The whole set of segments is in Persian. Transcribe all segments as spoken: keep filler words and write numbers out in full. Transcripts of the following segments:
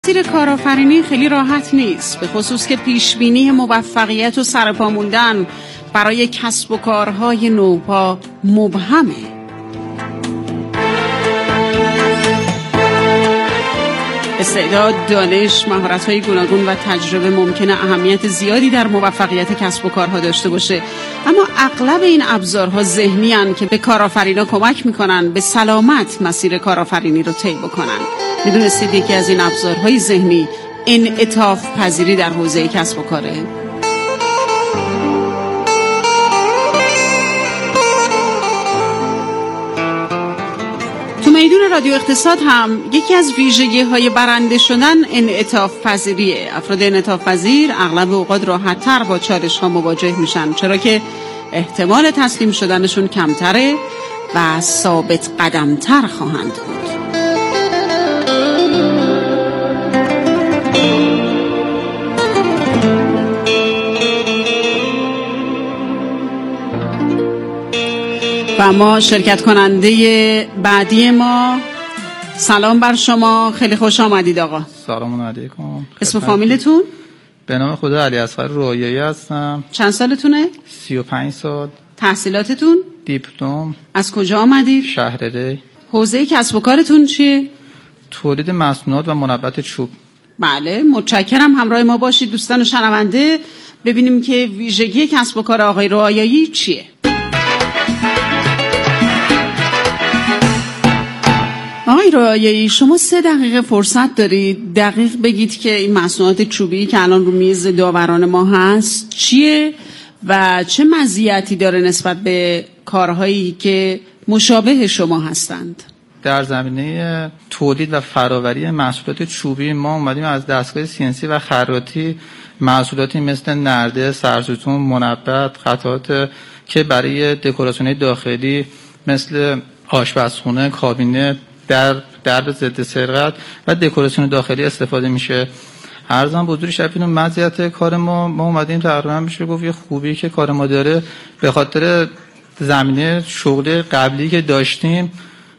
مسیر کارآفرینی خیلی راحت نیست، به خصوص که پیشبینی موفقیت و سرپا موندن برای کسب و کارهای نوپا مبهمه. استعداد، دانش، مهارت‌های گوناگون و تجربه ممکنه اهمیت زیادی در موفقیت کسب و کارها داشته باشه، اما اغلب این ابزارها ذهنی هستند که به کارآفرینا کمک میکنن به سلامت مسیر کارآفرینی رو طی بکنن. میدونستید یکی از این ابزارهای ذهنی انعطاف پذیری در حوزه کسب و کاره؟ تو میدون رادیو اقتصاد هم یکی از ویژگی‌های برنده شدن انعطاف پذیریه. افراد انعطاف پذیر اغلب اوقات راحت‌تر با چالش‌ها مواجه میشن، چرا که احتمال تسلیم شدنشون کمتره و ثابت قدم‌تر خواهند بود. و ما شرکت کننده بعدی ما، سلام بر شما، خیلی خوش آمدید آقا. سلام علیکم. اسم فامیلتون؟ به نام خدا علی اصغر رویایی هستم. چند سالتونه؟ سی و پنج سال. تحصیلاتتون؟ دیپلم. از کجا آمدید؟ شهر ری. حوزه کسب و کارتون چیه؟ تولید مصنوعات و منبت چوب. بله، متشکرم. همراه ما باشید دوستان شنونده، ببینیم که ویژگی کسب و کار آقای رویایی چیه. آقای رویایی، شما سه دقیقه فرصت دارید دقیق بگید که این مصنوعات چوبی که الان رو میز داوران ما هست چیه و چه مزیتی داره نسبت به کارهایی که مشابه شما هستند؟ در زمینه تولید و فراوری محصولات چوبی ما اومدیم از دستگاه سی ان سی و خراطی محصولاتی مثل نرده، سرستون، منبت، قطعات که برای دکوراسیون داخلی مثل آشپزخونه، کابینه، در درب ضد سرقت و دکوراسیون داخلی استفاده میشه. عرضم بزرگ شفیق مزیت کار ما ما اومدیم تقریبا میشه گفت یه خوبی که کار ما داره به خاطر زمینه شغل قبلی که داشتیم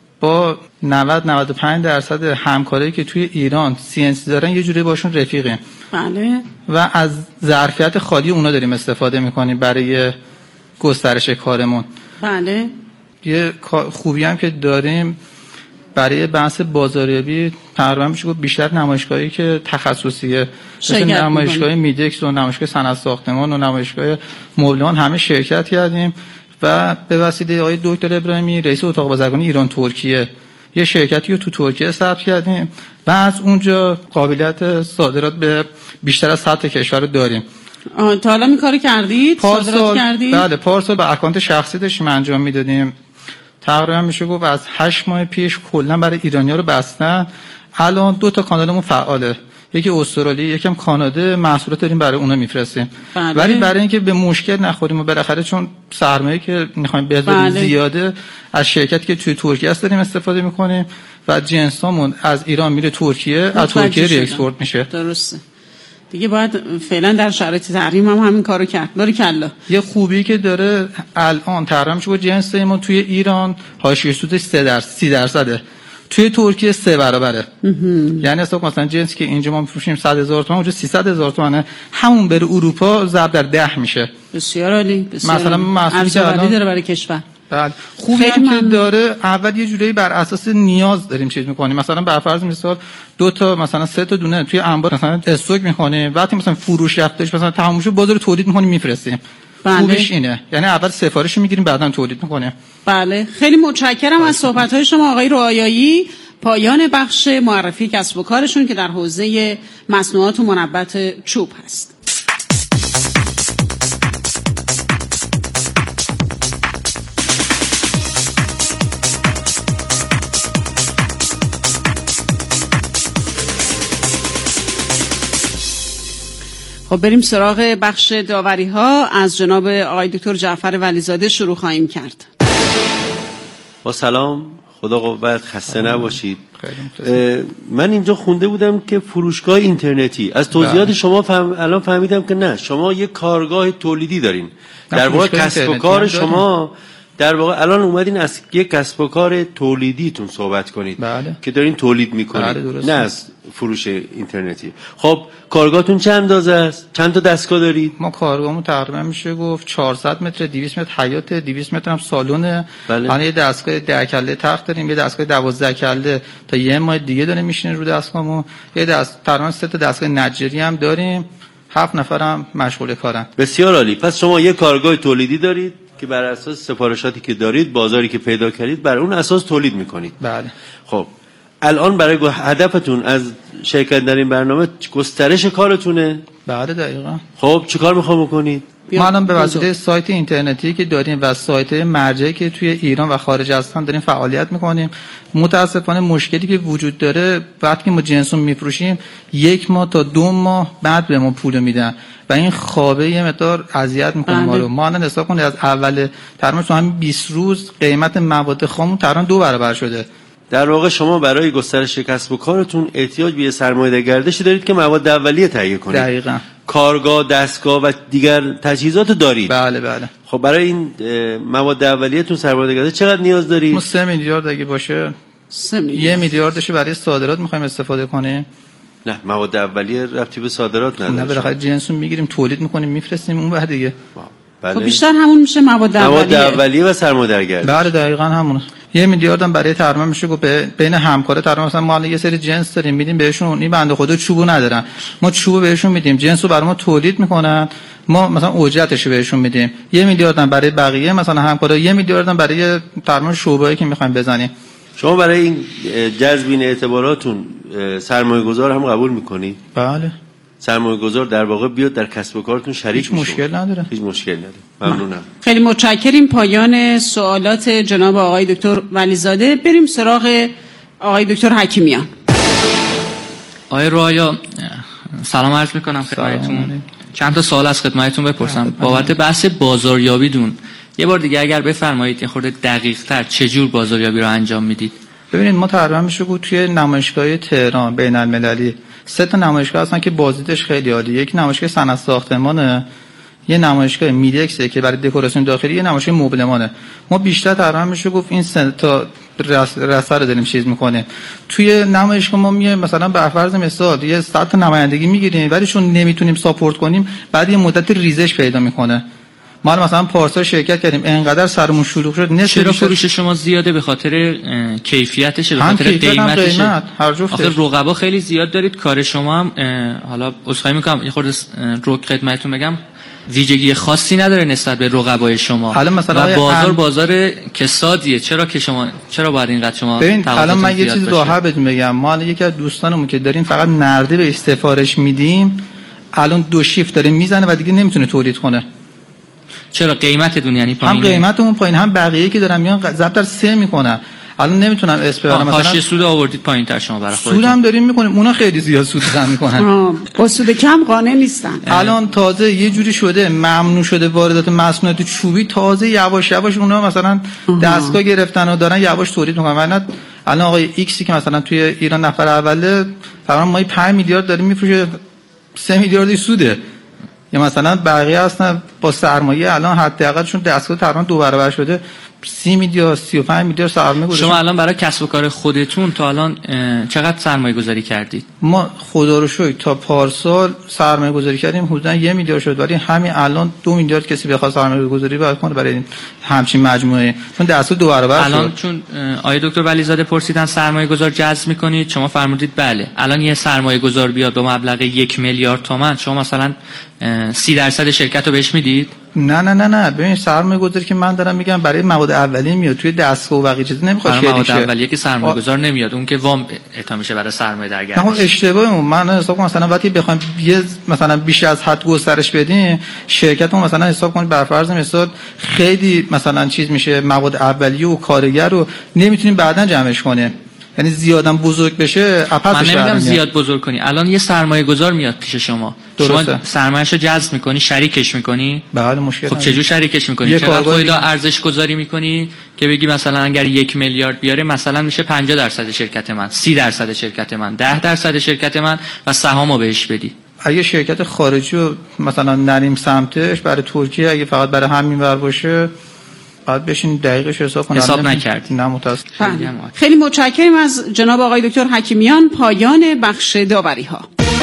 با نود نود و پنج درصد همکاری که توی ایران سی ان سی دارن یه جوری باشون رفیقیم. بله. و از ظرفیت خالی اونا داریم استفاده میکنیم برای گسترش کارمون. بله. یه خوبی هم که داریم برای بحث بازاریابی تقریبا میشه گفت بیشتر نمایشگاهی که تخصصیه مثل نمایشگاه میدکس و نمایشگاه صنعت ساختمان و نمایشگاه مبلمان همه شرکت کردیم و به وسیله آقای دکتر ابراهیمی رئیس اتاق بازرگانی ایران ترکیه یه شرکتی رو تو ترکیه ثبت کردیم و از اونجا قابلیت صادرات به بیشتر از صد کشور رو داریم. تا حالا این کارو کردید؟ صادرات کردید؟ بله، پارسال به اکانت شخصی داشتیم انجام میدادیم. تقریبا میشه گفت از هشت ماه پیش کلا برای ایرانی‌ها رو بستن. الان دو تا کانالمون فعاله، یکی استرالیا یکم کانادا، محصولات داریم برای اونا میفرستیم. بله. ولی برای اینکه به مشکل نخوریم و بالاخره چون سرمایه‌ای که می‌خوایم بذاریم بله. زیاده، از شرکتی که توی ترکیه است داریم استفاده می‌کنیم و جنسامون از ایران میره ترکیه، از ترکیه ری اکسپورت میشه. درسته. دیگه باید فعلا در شرایط تحریم هم همین کارو کرد. باریکلا. یه خوبی که داره الان تقریبا میشه جنس ما توی ایران حاشیه سودش سه درصد سی درصده، توی ترکیه سه برابره. یعنی حساب مثلا جنسی که اینجا ما میفروشیم صد هزار تومان اونجا سیصد هزار تومانه، همون بره اروپا ضرب در ده میشه. بسیار عالی. بسیار مثلا محصولی که الان داره برای کشور. بله. خوبی هم که داره اول یه جوری بر اساس نیاز داریم چیز میکنیم. مثلا بر فرض مثال دو تا مثلا سه تا دونه توی انبار مثلا استوک میکنیم، وقتی مثلا فروش رفتش مثلا تموم شد بازار تولید میکنیم میفرستیم. بله. خوبش اینه، یعنی اول سفارش میگیریم بعداً تولید میکنیم. بله، خیلی متشکرم از صحبت‌های شما آقای رویایی. پایان بخش معرفی کسب و کارشون که در حوزه مصنوعات و منبت چوب هست. خب بریم سراغ بخش داوری ها. از جناب آقای دکتر جعفر ولیزاده شروع خواهیم کرد. با سلام، خدا قوت، خسته نباشید. من اینجا خونده بودم که فروشگاه اینترنتی، از توضیحات شما فهم... الان فهمیدم که نه، شما یک کارگاه تولیدی دارین. در واقع کسب و کار شما در واقع الان اومدین از یک کسب و کار تولیدیتون صحبت کنید. بله. که دارین تولید میکنید. بله نه از فروش اینترنتی. خب کارگاهتون چند اندازه است؟ چند تا دستگاه دارید؟ ما کارگاهمون تقریبا میشه گفت چهارصد متر، دویست متر حیاط، دویست متر هم سالن. بله. الان یه دستگاه ده کله تخت داریم، یه دستگاه دوازده کله تا یه ماه دیگه داره میشینه رو دستگاهمون. یه دست تقریبا سه تا دستگاه نجاری هم داریم. هفت نفرم مشغول کارن. بسیار عالی. پس شما یه کارگاه تولیدی دارید که بر اساس سفارشاتی که دارید، بازاری که پیدا کردید، بر اون اساس تولید میکنید. بله. خب الان برای هدفتون از شرکت در این برنامه گسترش کارتونه؟ بله دقیقاً. خب چیکار میخوام بکنید؟ ما الان به واسطه سایت اینترنتی که داریم و سایت مرجعی که توی ایران و خارج هستن داریم فعالیت میکنیم. متاسفانه مشکلی که وجود داره وقتی که ما جنسون میفروشیم یک ماه تا دو ماه بعد به ما پول میدن و این خوابه یه مقدار اذیت میکنه ما رو. ما الان حساب کنید از اول تقریبا تو همین بیست روز قیمت مواد خام تقریبا دو برابر شده. در واقع شما برای گسترش کسب و کارتون احتیاج به سرمایه گردشی دارید که مواد اولیه تهیه کنید. دقیقاً. کارگاه، دستگاه و دیگر تجهیزات دارید. بله بله. خب برای این مواد اولیه‌تون سرمایه گردش چقدر نیاز دارید؟ ما سه میلیارد اگه باشه سه میلیارد. یه میلیاردش برای صادرات میخوایم استفاده کنیم. نه مواد اولیه ربطی به صادرات نداره. نه بالاخره جنسون میگیریم تولید میکنیم میفرستیم اون بعد دیگه. بله. خب بیشتر همون میشه مواد اولیه. مواد اولیه و سرمایه گردش. بله دقیقاً همونه. یه میلیارد هم برای ترمیم میشه گفت بین همکاره ترمیم. مثلا ما یه سری جنس داریم میدیم بهشون، این بنده خدا چوبو ندارن، ما چوبو بهشون میدیم، جنسو برای ما تولید میکنن، ما مثلا اجرتش رو بهشون میدیم. یه میلیارد هم برای بقیه مثلا همکارا، یه میلیارد هم برای ترمیم شعبه‌ای که میخوایم بزنیم. شما برای این جذب این اعتباراتون سرمایه‌گذار هم قبول میکنید؟ بله. سرمایه‌گذار در واقع بیاد در کسب و کارتون شریک هیچ مشکل نداره. هیچ مشکل نداره. ممنونم. خیلی متشکریم. پایان سوالات جناب آقای دکتر ولیزاده. بریم سراغ آقای دکتر حکیمیان. آقای رویا سلام عرض میکنم خدمتتون. چند تا سوال از خدمتتون بپرسم بابت بحث بازاریابیتون. یه بار دیگه اگر بفرمایید یه خورده دقیق‌تر چه جور بازاریابی رو انجام میدید؟ ببینید ما تقریبا میشه گفت توی نمایشگاه تهران بین المللی سه تا نمایشگاه هستن که بازدیدش خیلی عالیه. یک نمایشگاه صنعت ساختمانه، یه نمایشگاه میدکسه که برای دکوراسیون داخلی، یه نمایشگاه مبلمانه. ما بیشتر تقریبا میشه گفت این سه تا رسا رو داریم چیز میکنه. توی نمایشگاه ما میایم مثلا به فرض مثال یه صد تا نمایندگی میگیریم، ولی چون نمیتونیم ساپورت کنیم بعد یه مدت ریزش پیدا میکنه. ما مثلا پارسال شرکت کردیم انقدر سرمون شلوغ شد. نه چرا فروش شما زیاده؟ به خاطر کیفیتشه، به خاطر قیمتشه؟ قیمت هر جفتش. آخه رقبا خیلی زیاد دارید، کار شما هم حالا عذرخواهی میکنم یه خورده رو خدمتتون بگم ویژگی خاصی نداره نسبت به رقبای شما. حالا مثلا و بازار ام... بازار کسادیه. چرا که شما چرا باید اینقدر شما ببین الان من یه چیز راحت بهتون بگم. ما الان یکی از دوستانمون که داریم فقط نرده به سفارش میدیم، الان دو شیفت داره میزنه و دیگه نمیتونه تولید کنه. چرا قیمتتون یعنی پایینه؟ هم قیمتمون پایین، هم بقیه که دارن میان ضبط در سه میکنن. الان نمیتونم اسم ببرم. مثلا حاشیه سود آوردید پایین‌تر شما برای خودتون. سود هم داریم میکنیم، اونا خیلی زیاد سود دارن میکنن. با سود کم قانع نیستن. الان تازه یه جوری شده ممنوع شده واردات مصنوعات چوبی، تازه یواش یواش اونا مثلا دستگاه گرفتن و دارن یواش تولید میکنن. مثلا الان آقای ایکسی که مثلا توی ایران نفر اوله تقریبا ما پنج میلیارد داریم میفروشه، سه میلیاردی سوده. یا مثلا بقیه هستن با سرمایه الان حداقلشون دستگاه تقریبا دو برابر شده، سی میلیارد سی و پنج میلیارد سرمایه گذاشتن. شما الان برای کسب و کار خودتون تا الان چقدر سرمایه گذاری کردید؟ ما خدا رو شکر تا پارسال سرمایه گذاری کردیم حدودا یک میلیارد شد، ولی همین الان دو میلیارد کسی بخواد سرمایه گذاری باید کنه برای این همچین مجموعه، چون دستگاه دو برابر شد. الان چون آقای دکتر ولیزاده پرسیدن سرمایه گذار جذب میکنید، شما فرمودید بله. الان یه سرمایه گذار بیاد با مبلغ یک میلیارد تومان، شما مثلا سی درصد شرکت رو بهش میدید؟ نه نه نه نه ببین سرمایه گذاری که من دارم میگم برای مواد اولیه میاد، توی دستگاه و بقیه چیزا نمیخواد شریک شه. مواد اولیه که سرمایه گذار نمیاد، اون که وام اعطا میشه برای سرمایه در گردش. نه اشتباهمون من حساب کنم مثلا وقتی بخوایم یه مثلا بیش از حد گسترش بدیم شرکتمون، مثلا حساب کنید بر فرض مثال خیلی مثلا چیز میشه مواد اولیه و کارگر رو نمیتونیم بعداً جمعش کنیم، یعنی زیادم بزرگ بشه اپسش. من نمیگم زیاد بزرگ کنی. الان یه سرمایه گذار میاد پیش شما، درسته. شما سرمایه‌شو جذب میکنی، شریکش میکنی. بله مشکل. خب چجور شریکش میکنی؟ چقدر خودت ارزش گذاری میکنی که بگی مثلا اگر یک میلیارد بیاره مثلا میشه پنجاه درصد شرکت من، سی درصد شرکت من، ده درصد شرکت من و سهامو بهش بدی. اگه شرکت خارجی رو مثلا نریم سمتش برای ترکیه، اگه فقط برای همین ور باشه بعد بشین دقیقش حساب کنید. حساب نکردید؟ نه متاسفم. خیلی متشکرم از جناب آقای دکتر حکیمیان. پایان بخش داوری ها.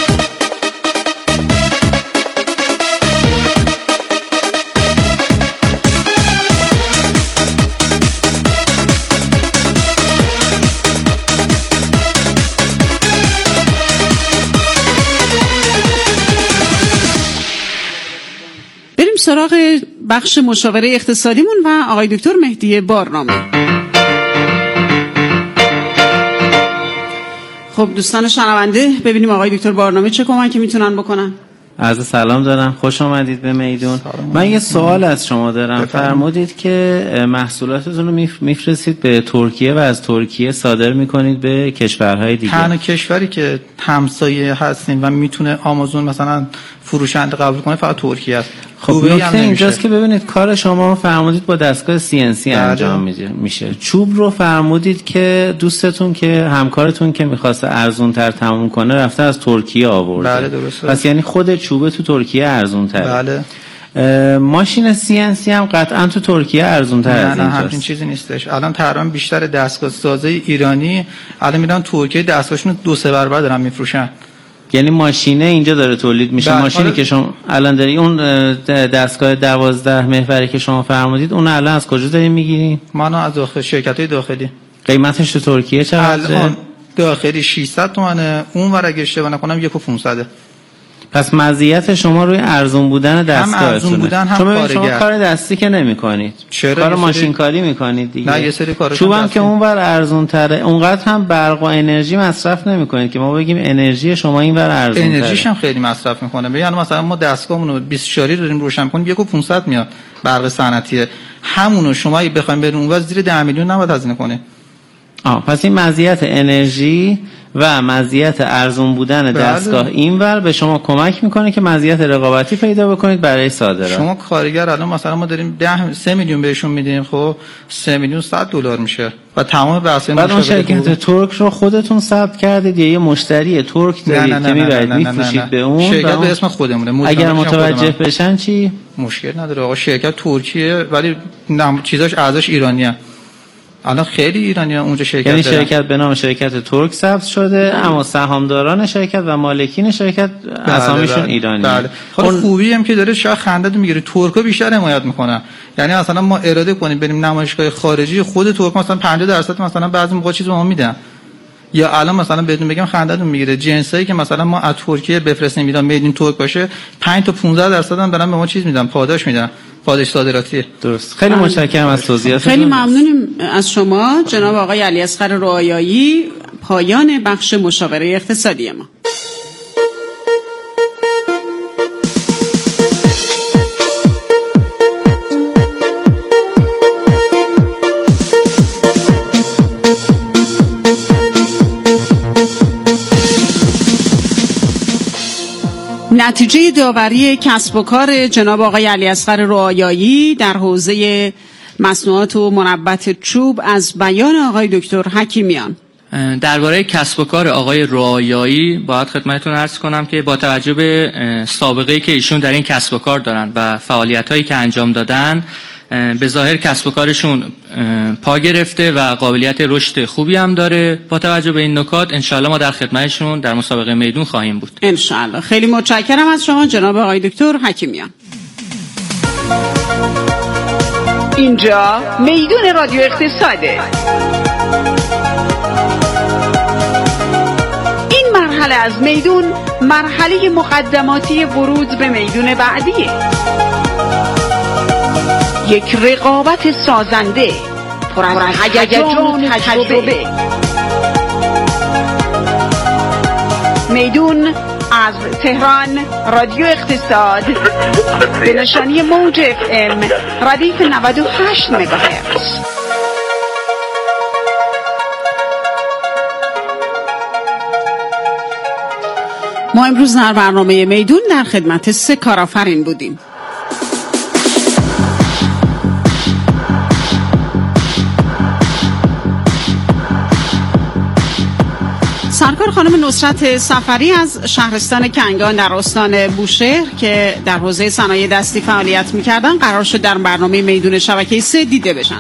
سراغ بخش مشاوره اقتصادیمون و آقای دکتر مهدی بارنامه. خب دوستان شنونده، ببینیم آقای دکتر بارنامه چه کمکی میتونن بکنن. عرض سلام دارم، خوش آمدید به میدون. من یه سوال از شما دارم. فرمودید که محصولاتتون رو میفرستید به ترکیه و از ترکیه صادر میکنید به کشورهای دیگه. تنها کشوری که همسایه هستیم و میتونه آمازون مثلا فروشنده قبول کنه فقط ترکیه است. خب نکته اینجاست که ببینید کار شما فرمودید با دستگاه سی ان سی انجام میشه. چوب رو فرمودید که دوستتون که همکارتون که میخواسته ارزون تر تموم کنه رفته از ترکیه آورده. بله درسته. پس یعنی خود چوبه تو ترکیه ارزون تره. بله. ماشین سی ان سی هم قطعا تو ترکیه ارزون تر از اینجاست. نه همچین چیزی نیستش. الان تقریبا بیشتر دستگاه سازی ایرانی الان میرن ترکیه دستگاهشون دو سه برابر دارن میفروشن. یعنی ماشینه اینجا داره تولید میشه. بله. ماشینی که شما الان داری اون دستگاه دوازده محوری که شما فرمودید اون الان از کجا دارین میگیرین؟ ما از داخل شرکت‌های داخلی. قیمتش تو ترکیه چقدره؟ الان داخلی ششصد تومانه، اون ور اگه اشتباه نکنم یک و پانصد. پس مزیت شما روی ارزون بودن دستگاهتونه. هم ارزون بودن هم کارگر. شما کار دستی که نمی‌کنید. کار ماشین کاری می‌کنید دیگه. نه یه سری کارا چوبم که اونور ارزون تره، اونقدر هم برق و انرژی مصرف نمی‌کنید که ما بگیم انرژی شما اینور ارزون تره. انرژیش هم خیلی مصرف می‌کنه. یعنی مثلا ما دستگاهمون رو بیست شاری داریم روشن کنیم یک و پانصد میاد برق صنعتیه. همونو شما اگه بخواید برین اونور زیر ده میلیون نباید هزینه کنید. آه پس این مزیت انرژی و مزیت ارزون بودن دستگاه اینور به شما کمک میکنه که مزیت رقابتی پیدا بکنید برای صادرات. شما کارگر الان مثلا ما داریم ده سه میلیون بهشون میدیم، خب سه میلیون صد دلار میشه و تمام بحث بعد اون شرکت ترک رو خودتون ثبت کردید یا یه مشتری ترک دارید که میبرید میفروشید به اون؟ شرکت به اسم خودمونه. اگر متوجه بشن چی؟ مشکل نداره آقا، شرکت ترکیه ولی چیزاش اعضاش ایرانیه. الان خیلی ایرانی‌ها اونجا شرکت یعنی دارن. شرکت به نام شرکت ترک ثبت شده بله. اما سهامداران شرکت و مالکین شرکت بله اسامیشون بله. ایرانی. بله. حالا اون... خوبی هم که داره شاید خنده‌ت میگیره، ترک‌ها بیشتر حمایت میکنن. یعنی مثلا ما اراده کنیم بریم نمایشگاه خارجی، خود ترک مثلا پنجاه درصد مثلا بعضی موقع چیز به ما میدن. یا الان مثلا بهتون بگم خنده‌تون میگیره، جنسایی که مثلا ما از ترکیه بفرستیم ایران میدین ترک باشه پنج تا پانزده درصد هم دارن به ما چیز میدن، پاداش میدن، پاداش صادراتی. درست. خیلی متشکرم از توضیحاتتون. خیلی ممنونیم از شما جناب آقای علیاصغر رعایایی. پایان بخش مشاوره اقتصادی ما. نتیجه داوری کسب و کار جناب آقای علیاصغر رعایایی در حوزه مصنوعات و منبت چوب از بیان آقای دکتر حکیمیان. درباره کسب و کار آقای رعایایی باید خدمتتون عرض کنم که با توجه به سابقه‌ای که ایشون در این کسب و کار دارن و فعالیت‌هایی که انجام دادن، به ظاهر کسب و کارشون پا گرفته و قابلیت رشد خوبی هم داره. با توجه به این نکات انشاءالله ما در خدمتشون در مسابقه میدون خواهیم بود. انشاءالله. خیلی متشکرم از شما جناب آقای دکتر حکیمیان. اینجا میدون رادیو اقتصاده. این مرحله از میدون مرحله مقدماتی ورود به میدون بعدیه. یک رقابت سازنده پر از هیجان و تجربه. میدون از تهران رادیو اقتصاد به نشانی موج اف ام ردیف نود و هشت مگاهرتز. ما امروز در برنامه میدون در خدمت سه کارآفرین بودیم. سرکار خانم نصرت سفری از شهرستان کنگان در استان بوشهر که در حوزه صنایع دستی فعالیت می‌کردن قرار شد در برنامه میدون شبکه سه دیده بشن.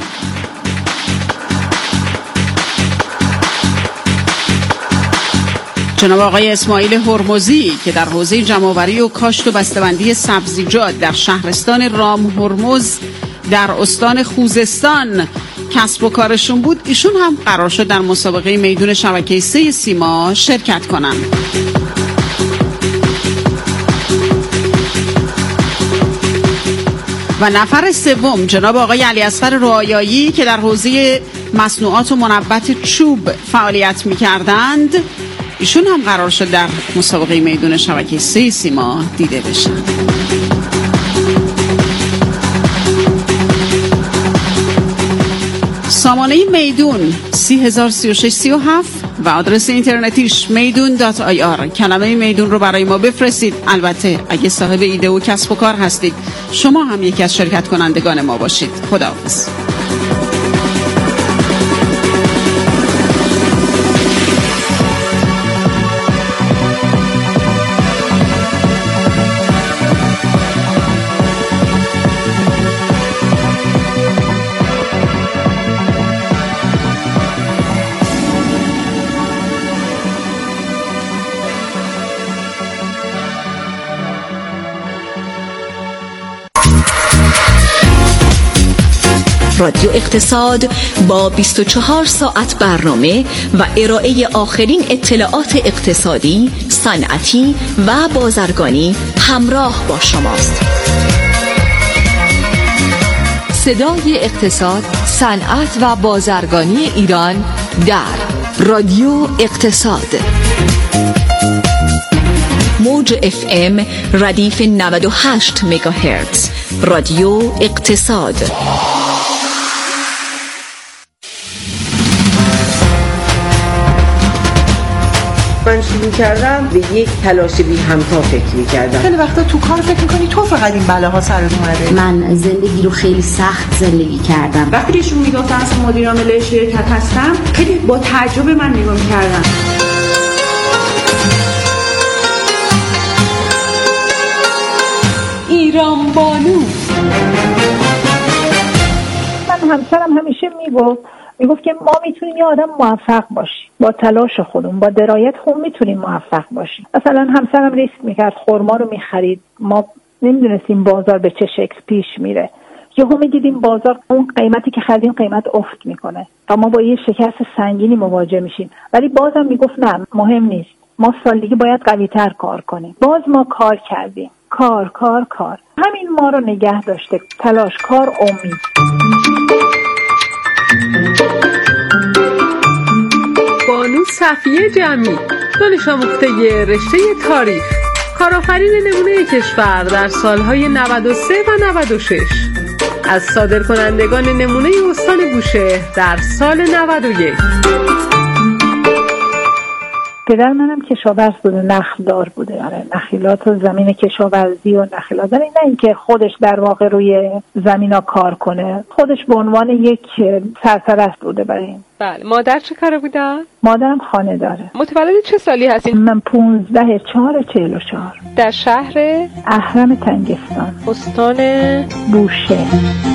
جناب آقای اسماعیل هرمزی که در حوزه جمع‌آوری و کاشت و بسته‌بندی سبزیجات در شهرستان رام هرمز در استان خوزستان کسب و کارشون بود، ایشون هم قرار شد در مسابقه میدون شبکه سه سیما شرکت کنند. و نفر سوم جناب آقای علی اصغر رعایایی که در حوزه مصنوعات و منبت چوب فعالیت می‌کردند، ایشون هم قرار شد در مسابقه میدون شبکه سه سیما دیده بشن. سامانه میدون سی هزار سی و شش سی و هفت و آدرس اینترنتیش میدون دات آی آر. کلمه میدون رو برای ما بفرستید. البته اگه صاحب ایده و کسب و کار هستید شما هم یکی از شرکت کنندگان ما باشید. خداحافظ. رادیو اقتصاد با بیست و چهار ساعت برنامه و ارائه آخرین اطلاعات اقتصادی، صنعتی و بازرگانی همراه با شماست. صدای اقتصاد، صنعت و بازرگانی ایران در رادیو اقتصاد. موج اف ام ردیف نود و هشت مگاهرتز. رادیو اقتصاد. من شروع کردم به یک تلاش بی همتا فکر می‌کردم. خیلی وقتا تو کار فکر می‌کنی تو فقط این بلاها سرت اومده. من زندگی رو خیلی سخت زندگی کردم. وقتی ایشون میگفتن اصلا مدیر عامل شرکت هستم، خیلی با تعجب من نگاه می‌کردن. ایران بانو. من همسرم همیشه میگفت میگفت که ما میتونیم یه آدم موفق باشیم، با تلاش خودمون، با درایت خودمون میتونیم موفق باشیم. مثلا همسرم ریسک میکرد، خرما رو میخرید، ما نمیدونستیم بازار به چه شکل پیش میره. یهو میدیدیم بازار اون قیمتی که خریدیم قیمت افت میکنه و ما با یه شکست سنگینی مواجه میشیم. ولی بازم میگفت نه مهم نیست، ما سال دیگه باید قوی‌تر کار کنیم. باز ما کار کردیم، کار کار کار. همین ما رو نگه داشته، تلاش، کار، امید. بانو صفیه جمعی، دانش آموخته رشته تاریخ، کارآفرین نمونه کشور در سالهای نود و سه و نود و شش، از صادرکنندگان نمونه استان بوشهر در سال نود و یک. پدر منم کشاورز بوده، نخلدار بوده، آره، نخیلات و زمین کشاورزی و نخیلات، نه اینکه خودش در واقع روی زمینا کار کنه، خودش به عنوان یک سرپرست بوده برای این. بله. مادر چه کاره بودن؟ مادرم خانه داره. متولد چه سالی هستین؟ من پونزده چهار چهل و چهار. در شهر اهرم تنگستان، استان بوشهر.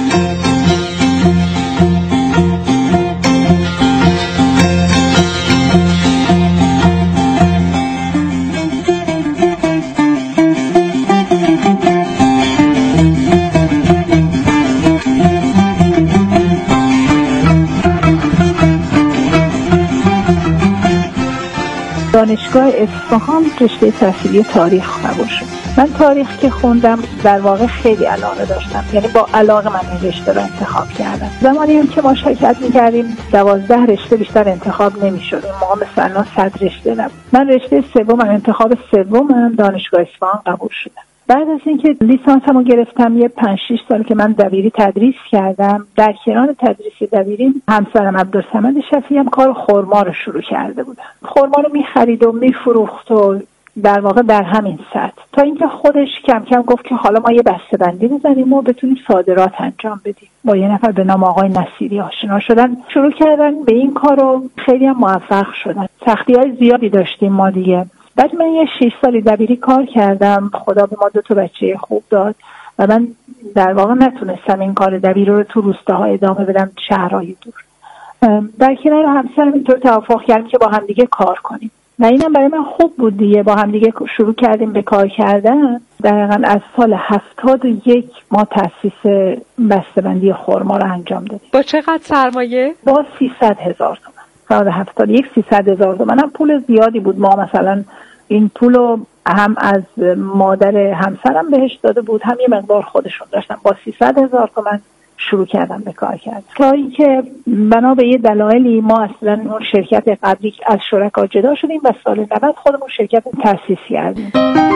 دانشگاه اصفهان رشته تحصیلی تاریخ قبول شد. من تاریخ که خوندم در واقع خیلی علاقه داشتم، یعنی با علاقه من این رشته رو انتخاب کردم. زمانی هم که ما شرکت می‌کردیم دوازده رشته بیشتر انتخاب نمی‌شد، اون موقع مثلا صد رشته نبود. من رشته سومم، انتخاب سومم دانشگاه اصفهان قبول شدم. بعد از اینکه لیسانسمو گرفتم یه پنج شش سال که من دبیری تدریس کردم، در کنار تدریس دبیری همسرم عبدالصمد شفیعی هم کار خرما رو شروع کرده بودن. خرما رو می‌خرید و می‌فروخت و در واقع در همین سطح تا تا اینکه خودش کم کم گفت که حالا ما یه بسته‌بندی بزنیم و بتونیم صادرات انجام بدیم. با یه نفر به نام آقای نصیری آشنا شدن، شروع کردن به این کار و خیلی هم موفق شدن. سختی‌های زیادی داشتیم ما دیگه. بعد من یه شش سالی دبیری کار کردم، خدا به ما دو تا بچه خوب داد و من در واقع نتونستم این کار دبیری رو تو روستاها ادامه بدم، شهرهای دور. در کنار همسرم اینطور توافق کردیم که با همدیگه کار کنیم و اینم برای من خوب بود دیگه. با همدیگه شروع کردیم به کار کردن. دقیقاً از سال هفتاد و یک ما تأسیس بسته‌بندی خرما رو انجام دادیم. با چقدر سرمایه؟ با سیصد هزار تومان. سال هفتاد و یک سیصد هزار تومان هم پول زیادی بود. ما مثلا این پول رو هم از مادر همسرم بهش داده بود، هم یه مقدار خودشون داشتن. با سیصد هزار تومان شروع کردم به کار کردن. تا اینکه بنا به یه دلایلی ما اصلا اون شرکت قبلی از شرکا جدا شدیم و سال نود خودمون شرکت تأسیس کردیم.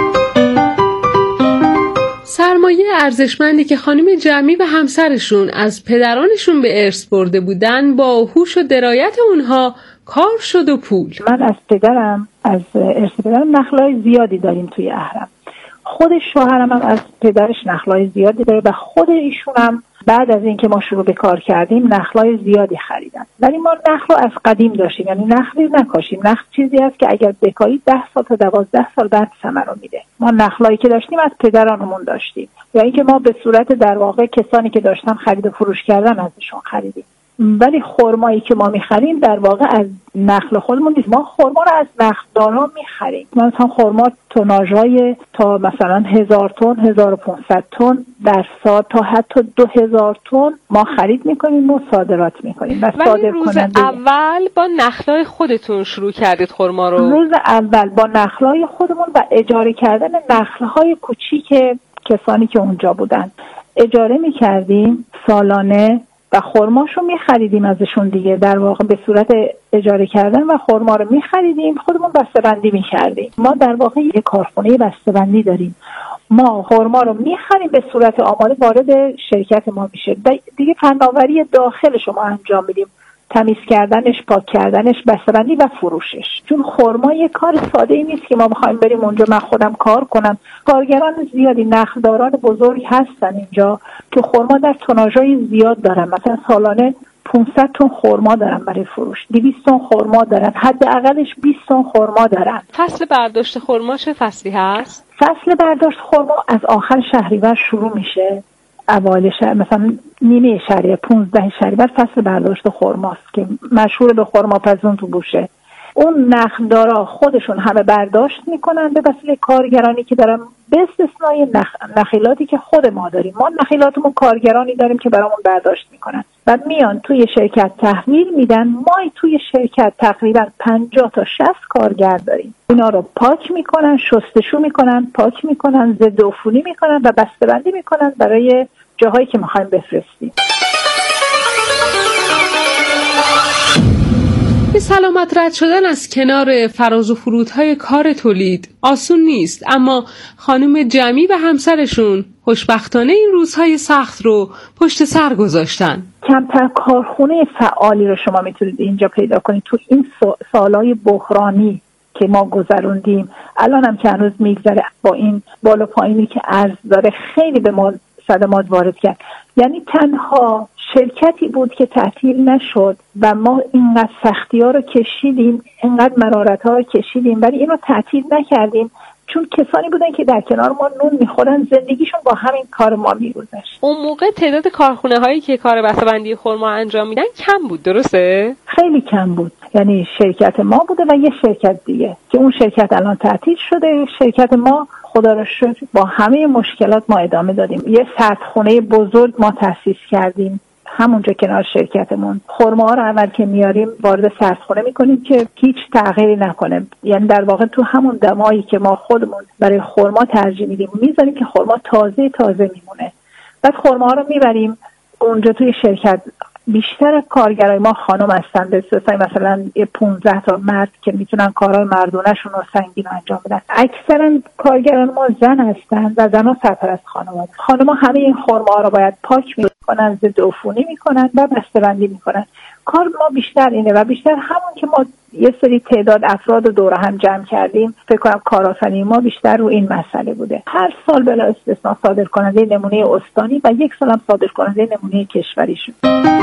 سرمایه ارزشمندی که خانم جمعی و همسرشون از پدرانشون به ارث برده بودن با هوش و درایت اونها کار شد و پول. من از پدرم از ارث پدرم نخلای زیادی داریم توی اهرم. خود شوهرم هم از پدرش نخلای زیادی داره و خود ایشون هم بعد از اینکه ما شروع به کار کردیم نخلای زیادی خریدن. ولی ما نخل رو از قدیم داشتیم، یعنی نخلی نکاشیم. نخل چیزی است که اگر بکاری ده سال تا دوازده سال بعد ثمر رو میده. ما نخلایی که داشتیم از پدرانمون داشتیم، یا اینکه ما به صورت در واقع کسانی که داشتن خرید و فروش کردن ازشون خریدیم. ولی خرمایی که ما میخریم در واقع از نخل خودمون نیست. ما خرما رو از نخلداران میخریم. مثلا خرما توناژهای تا مثلا هزار تن، هزار و پانصد تن در سال تا حتی دو هزار تن ما خرید میکنیم و صادرات میکنیم. و ولی روز اول با نخلای خودتون شروع کردید خرما رو؟ روز اول با نخلای خودمون و اجاره کردن نخلهای کوچیک کسانی که اونجا بودن اجاره میکردیم سالانه و خرماشو میخریدیم ازشون دیگه. در واقع به صورت اجاره کردن و خرما رو میخریدیم، خودمون بسته‌بندی میکردیم. ما در واقع یک کارخونه بسته‌بندی داریم. ما خرما رو میخریم به صورت آماده وارد شرکت ما میشه. دیگه فناوری داخلش ما انجام میدیم، تمیز کردنش، پاک کردنش، بسته‌بندی و فروشش. چون خرما یه کار ساده ای نیست که ما بخوایم بریم اونجا من خودم کار کنم. کارگران زیادی، نخلداران بزرگی هستن اینجا که خرما در توناژهای زیاد دارن. مثلا سالانه پانصد تن خرما دارن برای فروش، دویست تن خرما دارن، حداقلش بیست تن خرما دارن. فصل برداشت خرما چه فصلی هست؟ فصل برداشت خرما از آخر شهریور شروع میشه، اوایل شهر، مثلا نیمه شهریور، پانزده شهریور فصل برداشت خرماست که مشهور به خرما پزون تو بوشه. اون نخلدارا خودشون همه برداشت میکنن به وسیله کارگرانی که دارن، به استثنای نخ... نخیلاتی که خود ما داریم. ما نخیلاتمون کارگرانی داریم که برامون برداشت میکنن و میان توی شرکت تحویل میدن. ما توی شرکت تقریبا پنجاه تا شصت کارگر داریم. اینا رو پاک میکنن، شستشو میکنن، پاک میکنن، ضد عفونی میکنن و بسته‌بندی میکنن برای جاهایی که میخوایم بفرستیم. به سلامت رد شدن از کنار فراز و فرودهای کار تولید آسون نیست، اما خانم جمعی و همسرشون خوشبختانه این روزهای سخت رو پشت سر گذاشتن. کمتر کارخونه فعالی رو شما میتونید اینجا پیدا کنید تو این سالهای بحرانی که ما گذروندیم. الان هم که هنوز میگذره با این بالا پایینی که ارز داره خیلی به ما صدمات وارد کرد. یعنی تنها شرکتی بود که تعطیل نشد و ما اینقدر سختی ها رو کشیدیم، اینقدر مرارت ها رو کشیدیم، ولی اینو تعطیل نکردیم چون کسانی بودن که در کنار ما نون میخورن، زندگیشون با همین کار ما میگذشت. اون موقع تعداد کارخونه هایی که کار بسته‌بندی خرما انجام میدن کم بود، درسته؟ خیلی کم بود. یعنی شرکت ما بوده و یه شرکت دیگه که اون شرکت الان تعطیل شده. شرکت ما خدا را شکر با همه مشکلات ما ادامه دادیم. یه سردخونه بزرگ ما تأسیس کردیم همونجا کنار شرکتمون. خرما رو اول که میاریم وارد سردخونه میکنیم که هیچ تغییری نکنه. یعنی در واقع تو همون دمایی که ما خودمون برای خرما ترجیح میدیم میذاریم که خرما تازه تازه میمونه. بعد خرما رو میبریم اونجا توی شرکت. بیشتر کارگرای ما خانم هستن، به صورت مثلا یه پانزده تا مرد که میتونن کارهای مردونه‌شون رو سنگین انجام بدن. اکثرا کارگران ما زن هستن و زن‌ها سرپرست خانواده. خانم‌ها همه این خرما رو باید پاک میکنن، ضد عفونی میکنن و بسته‌بندی میکنن. کار ما بیشتر اینه و بیشتر همون که ما یه سری تعداد افراد رو دور هم جمع کردیم. فکر کنم کارآفرینی ما بیشتر رو این مسئله بوده. هر سال بلا استثنا صادر کننده نمونه استانی و یک سال هم صادر کننده نمونه کشوری شد.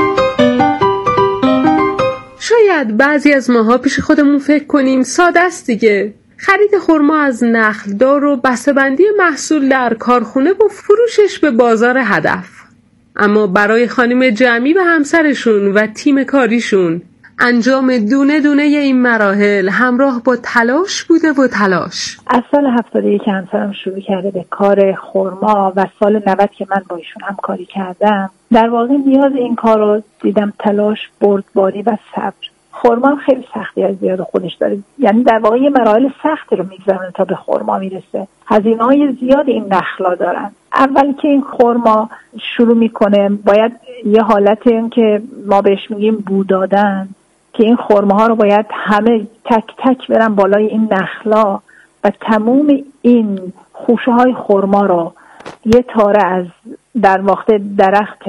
شاید بعضی از ماها پیش خودمون فکر کنیم ساده است دیگه. خرید خرما از نخلدار و بسته‌بندی محصول در کارخونه و فروشش به بازار هدف. اما برای خانم جمعی و همسرشون و تیم کاریشون انجام دونه دونه این مراحل همراه با تلاش بوده و تلاش. از سال هفتاد و یک همسرم شروع کرده به کار خرما و سال نود که من با ایشون همکاری کردم در واقع نیاز این کار رو دیدم، تلاش، بردباری و صبر. خرما هم خیلی سختی از زیاد خودش داره، یعنی در واقع یه مراحل سختی رو میگذرونه تا به خرما میرسه. هزینه‌های زیاد این نخلا دارن. اول که این خرما شروع میکنه باید یه حالت این که ما بهش میگیم بو دادن، که این خرماها رو باید همه تک تک برن بالای این نخلا و تموم این خوشه های خرما رو یه تاره از در واقع درخت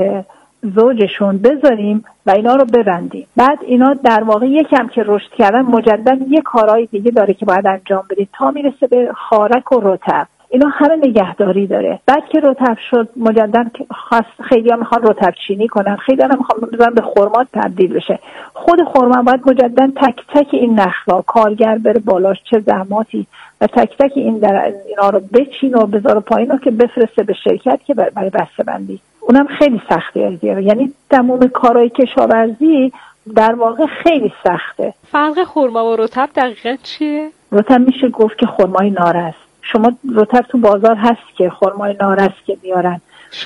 زوجشون بذاریم و اینا رو ببندیم. بعد اینا در واقع یکم که رشد کردن مجدد یه کارهای دیگه داره که باید انجام بدید تا میرسه به خارک و رطب. اینا همه نگهداری داره. بعد که رطب شد مجدد خیلی ها میخوان رطب چینی کنن، خیلی ها میخوان بذارن به خرما تبدیل بشه. خود خرما باید مجدد تک تک این نخلا کارگر بره بالاش، چه زحماتی، و تک تک این در اینا رو بچین و بذاره پایین که بفرسته به شرکت که برای بسته‌بندی. اونم خیلی سختی از دیگه، یعنی تمام کارهای کشاورزی در واقع خیلی سخته. فرق خرما و رطب دقیقاً چیه؟ رطب میشه گفت که خرمای نارس. شما رطب تو بازار هست که خرمای نارس که میارن،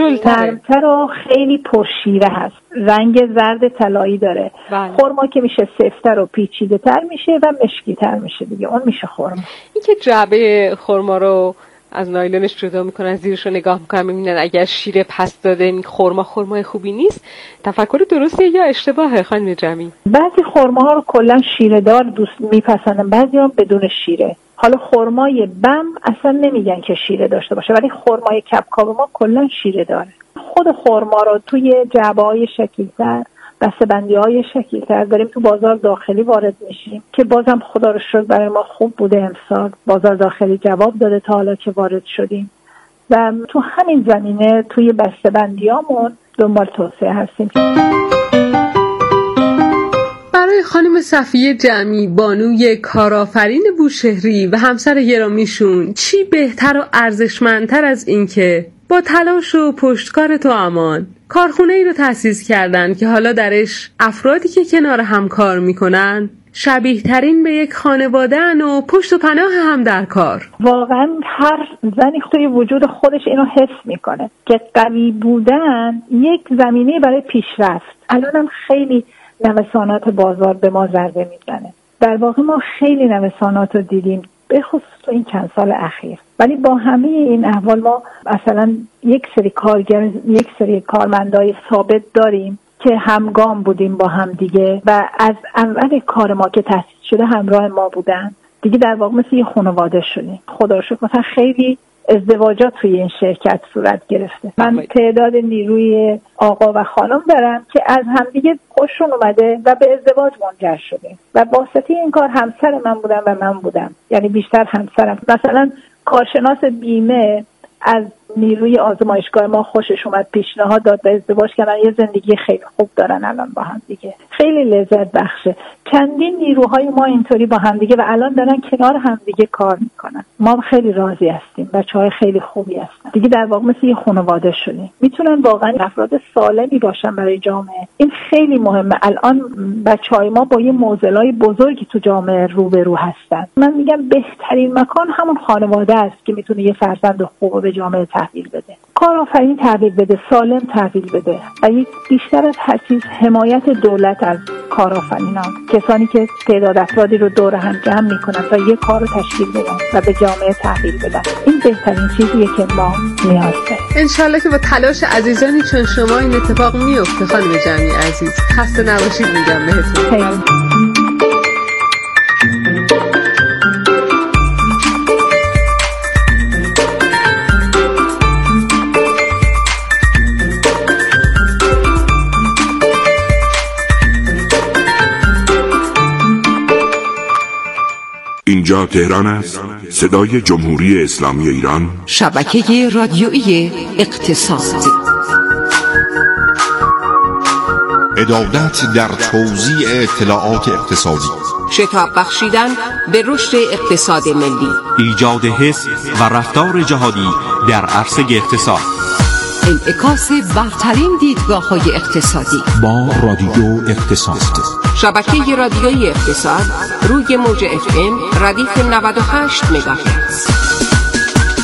نرمتر و خیلی پرشیره هست، رنگ زرد طلایی داره. بله. خرما که میشه سفت‌تر و پیچیده تر میشه و مشکی تر میشه دیگه، اون میشه خرما. این که جعبه خرما رو از نایلونش جدا میکنن، زیرش رو نگاه میکنن ببینن اگر شیره پس داده این خرما خرمای خوبی نیست، تفکر درستیه یا اشتباهه خانم جمعی؟ بعضی خرماها رو کلا شیره دار دوست میپسندن، بعضی هم بدون شیره. حالا خرمای بم اصلا نمیگن که شیره داشته باشه، ولی خرمای کپکاپ ما کلا شیره داره. خود خرما رو توی جعبه‌های شکیل‌تر، بسته‌بندی‌های شکیل‌تر داریم تو بازار داخلی وارد میشیم که بازم خدا رو شکر برای ما خوب بوده. امسال بازار داخلی جواب داده تا حالا که وارد شدیم و تو همین زمینه توی بسته‌بندیامون دنبال توسعه هستیم. برای خانم صفیه جمعی، بانوی کارآفرین بوشهری و همسر گرامیشون چی بهتر و ارزشمندتر از این که با تلاش و پشتکار تو امان کارخونه ای رو تأسیس کردن که حالا درش افرادی که کنار هم کار میکنن شبیه ترین به یک خانواده‌ان و پشت و پناه هم در کار. واقعا هر زنی توی وجود خودش اینو حس میکنه که قوی بودن یک زمینه برای پیشرفت. الانم خیلی نوسانات بازار به ما ضربه میزنه. در واقع ما خیلی نوسانات رو دیدیم به خصوص این چند سال اخیر، ولی با همه این احوال ما مثلا یک سری کارگر یک سری کارمندای ثابت داریم که همگام بودیم با هم دیگه و از اول کار ما که تأسیس شده همراه ما بودن دیگه. در واقع مثل یه خانواده شدیم. خدا رو شکر مثلا خیلی ازدواجات توی این شرکت صورت گرفته. من تعداد نیروی آقا و خانم دارم که از همدیگه خوششون اومده و به ازدواج منجر شده و واسطه این کار همسر من بودم و من بودم، یعنی بیشتر همسرم. مثلا کارشناس بیمه از نیروی آزمایشگاه ما خوشش اومد، پیشنهاد داد به ازدواج کردن، یه زندگی خیلی خوب دارن الان با هم دیگه، خیلی لذت بخشه. چندین نیروهای ما اینطوری با هم دیگه و الان دارن کنار هم دیگه کار میکنن. ما خیلی راضی هستیم، بچهای خیلی خوبی هستن دیگه. در واقع مثل یه خانواده شدیم. میتونن واقعا افراد سالمی باشن برای جامعه. این خیلی مهمه. الان بچهای ما با یه معضلای بزرگی تو جامعه روبرو هستن. من میگم بهترین مکان همون خانواده است که میتونه یه فرزند خوب به جامعه تحویل بده، کارآفرین تحویل بده، سالم تحویل بده و یک بیشتر از هر چیز حمایت دولت از کارآفرینان، کسانی که تعداد افرادی رو دور هم جمع میکنن تا یک کار رو تشکیل بدن و به جامعه تحویل بدن. این بهترین چیزیه که ما نیاز داریم. انشالله که با تلاش عزیزانی چون شما این اتفاق میفته. خانم جمعی عزیز خسته نباشید میگم بهتون. اینجا تهران است، صدای جمهوری اسلامی ایران، شبکه رادیویی اقتصاد. عدالت در توزیع اطلاعات اقتصادی، شتاب بخشیدن به رشد اقتصاد ملی، ایجاد حس و رفتار جهادی در عرصه اقتصاد، انعکاس برترین دیدگاه‌های اقتصادی با رادیو اقتصاد. شبکه رادیویی اقتصاد روی موج اف ام ردیف نود و هشت مگاهرتز.